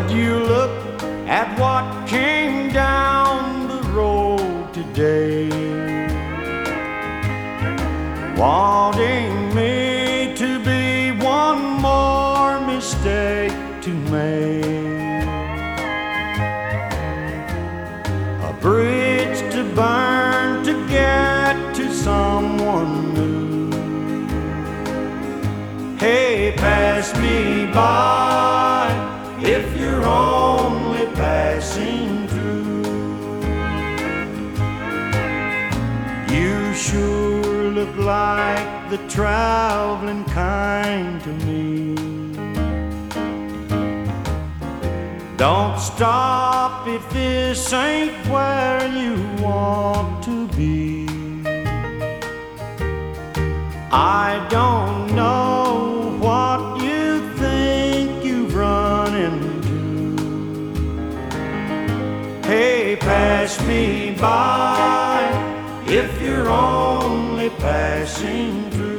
Would you look at what came down the road today, wanting me to be one more mistake to make, a bridge to burn to get to someone new. Hey, pass me by if you're only passing through. You sure look like the traveling kind to me. Don't stop if this ain't where you want to be. I don't know what you think you've run into. Hey, pass me by if you're only passing through.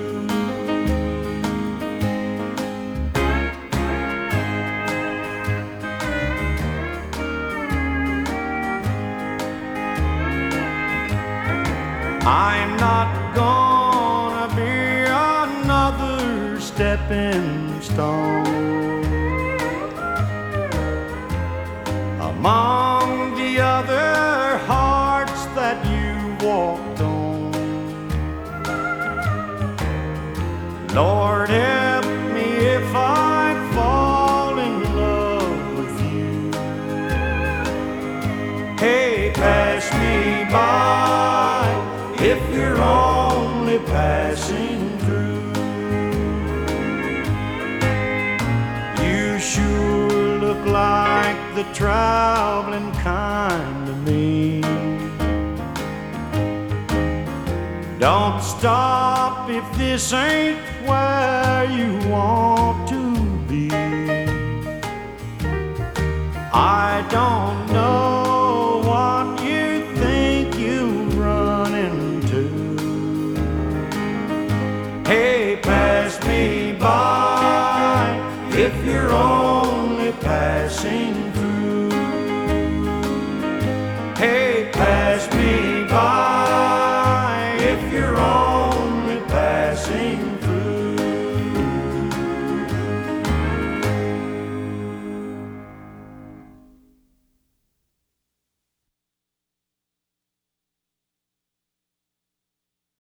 I'm not gonna be another stepping stone among the other hearts that you walked on. Lord, help me if I fall in love with you. Hey, pass me by if you're only passing through. You sure look like the traveling kind to me. Don't stop if this ain't where you want to be. I don't know